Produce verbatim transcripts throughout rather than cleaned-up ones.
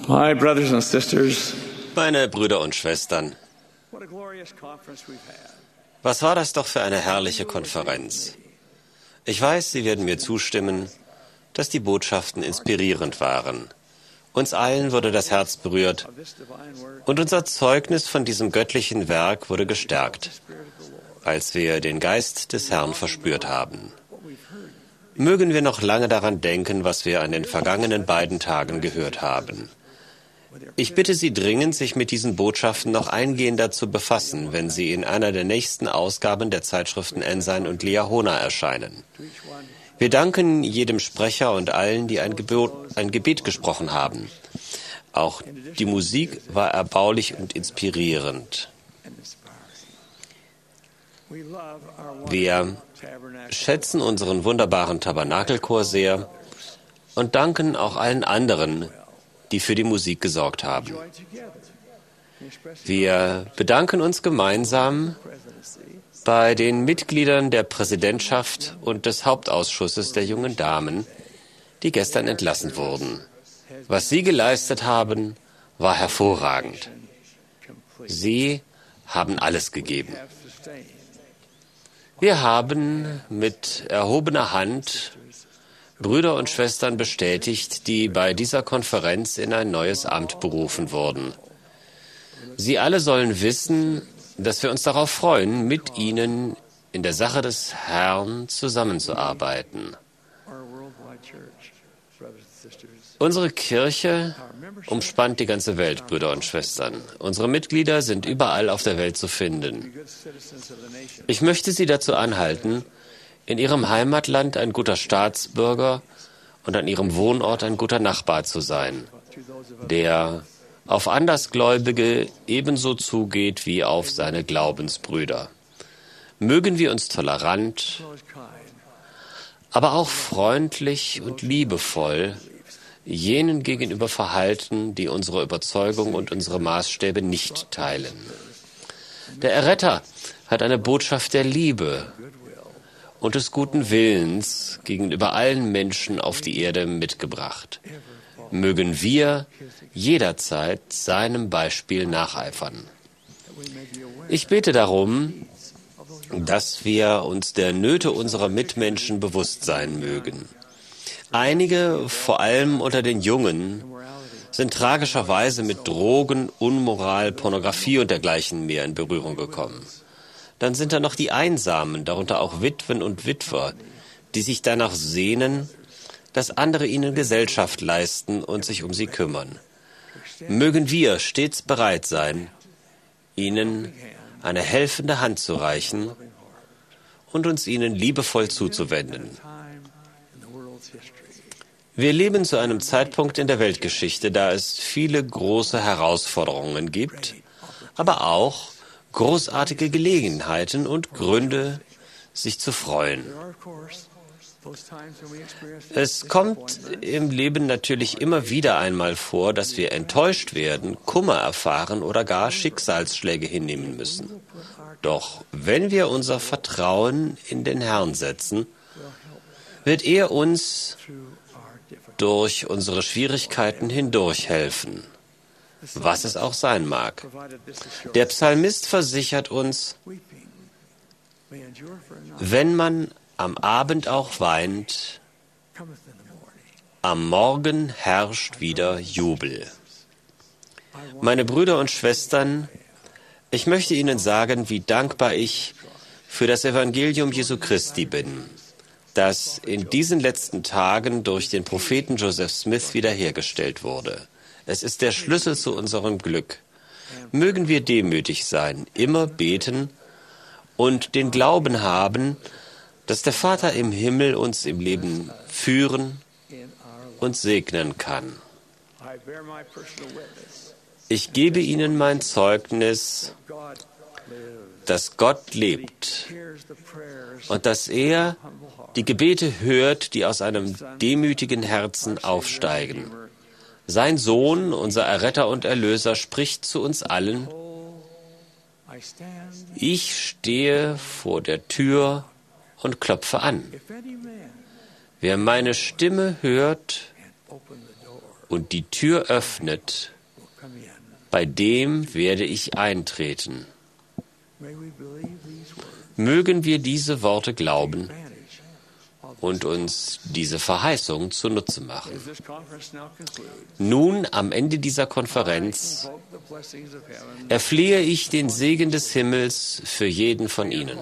My brothers and sisters, Meine Brüder und Schwestern, what a glorious conference we've had. was war das doch für eine herrliche Konferenz. Ich weiß, Sie werden mir zustimmen, dass die Botschaften inspirierend waren. Uns allen wurde das Herz berührt und unser Zeugnis von diesem göttlichen Werk wurde gestärkt, als wir den Geist des Herrn verspürt haben. Mögen wir noch lange daran denken, was wir an den vergangenen beiden Tagen gehört haben. Ich bitte Sie dringend, sich mit diesen Botschaften noch eingehender zu befassen, wenn sie in einer der nächsten Ausgaben der Zeitschriften Ensign und Liahona erscheinen. Wir danken jedem Sprecher und allen, die ein Gebet, ein Gebet gesprochen haben. Auch die Musik war erbaulich und inspirierend. Wir schätzen unseren wunderbaren Tabernakelchor sehr und danken auch allen anderen, die für die Musik gesorgt haben. Wir bedanken uns gemeinsam bei den Mitgliedern der Präsidentschaft und des Hauptausschusses der jungen Damen, die gestern entlassen wurden. Was sie geleistet haben, war hervorragend. Sie haben alles gegeben. Wir haben mit erhobener Hand Brüder und Schwestern bestätigt, die bei dieser Konferenz in ein neues Amt berufen wurden. Sie alle sollen wissen, dass wir uns darauf freuen, mit ihnen in der Sache des Herrn zusammenzuarbeiten. Unsere Kirche umspannt die ganze Welt, Brüder und Schwestern. Unsere Mitglieder sind überall auf der Welt zu finden. Ich möchte Sie dazu anhalten, in Ihrem Heimatland ein guter Staatsbürger und an Ihrem Wohnort ein guter Nachbar zu sein, der auf Andersgläubige ebenso zugeht wie auf seine Glaubensbrüder. Mögen wir uns tolerant, aber auch freundlich und liebevoll jenen gegenüber verhalten, die unsere Überzeugung und unsere Maßstäbe nicht teilen. Der Erretter hat eine Botschaft der Liebe und des guten Willens gegenüber allen Menschen auf die Erde mitgebracht. Mögen wir jederzeit seinem Beispiel nacheifern. Ich bete darum, dass wir uns der Nöte unserer Mitmenschen bewusst sein mögen. Einige, vor allem unter den Jungen, sind tragischerweise mit Drogen, Unmoral, Pornografie und dergleichen mehr in Berührung gekommen. Dann sind da noch die Einsamen, darunter auch Witwen und Witwer, die sich danach sehnen, dass andere ihnen Gesellschaft leisten und sich um sie kümmern. Mögen wir stets bereit sein, ihnen eine helfende Hand zu reichen und uns ihnen liebevoll zuzuwenden. Wir leben zu einem Zeitpunkt in der Weltgeschichte, da es viele große Herausforderungen gibt, aber auch großartige Gelegenheiten und Gründe, sich zu freuen. Es kommt im Leben natürlich immer wieder einmal vor, dass wir enttäuscht werden, Kummer erfahren oder gar Schicksalsschläge hinnehmen müssen. Doch wenn wir unser Vertrauen in den Herrn setzen, wird er uns durch unsere Schwierigkeiten hindurch helfen, was es auch sein mag. Der Psalmist versichert uns, wenn man am Abend auch weint, am Morgen herrscht wieder Jubel. Meine Brüder und Schwestern, ich möchte Ihnen sagen, wie dankbar ich für das Evangelium Jesu Christi bin, das in diesen letzten Tagen durch den Propheten Joseph Smith wiederhergestellt wurde. Es ist der Schlüssel zu unserem Glück. Mögen wir demütig sein, immer beten und den Glauben haben, dass der Vater im Himmel uns im Leben führen und segnen kann. Ich gebe Ihnen mein Zeugnis, dass Gott lebt und dass er die Gebete hört, die aus einem demütigen Herzen aufsteigen. Sein Sohn, unser Erretter und Erlöser, spricht zu uns allen: Ich stehe vor der Tür und klopfe an. Wer meine Stimme hört und die Tür öffnet, bei dem werde ich eintreten. Mögen wir diese Worte glauben und uns diese Verheißung zunutze machen. Nun, am Ende dieser Konferenz, erflehe ich den Segen des Himmels für jeden von Ihnen.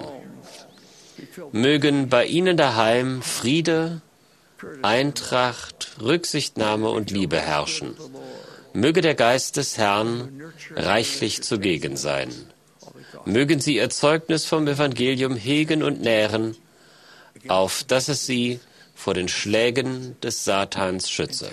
Mögen bei Ihnen daheim Friede, Eintracht, Rücksichtnahme und Liebe herrschen. Möge der Geist des Herrn reichlich zugegen sein. Mögen Sie Ihr Zeugnis vom Evangelium hegen und nähren, auf dass es Sie vor den Schlägen des Satans schütze.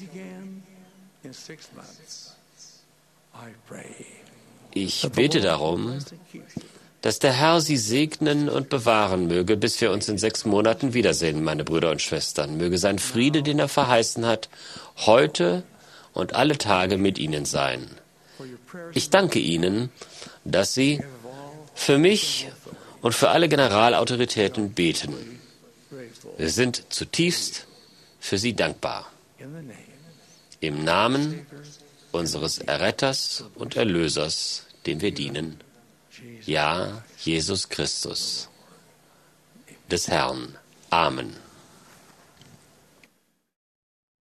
Ich bete darum, dass der Herr Sie segnen und bewahren möge, bis wir uns in sechs Monaten wiedersehen, meine Brüder und Schwestern. Möge sein Friede, den er verheißen hat, heute und alle Tage mit Ihnen sein. Ich danke Ihnen, dass Sie für mich und für alle Generalautoritäten beten. Wir sind zutiefst für Sie dankbar. Im Namen unseres Erretters und Erlösers, dem wir dienen, ja, Jesus Christus, des Herrn. Amen.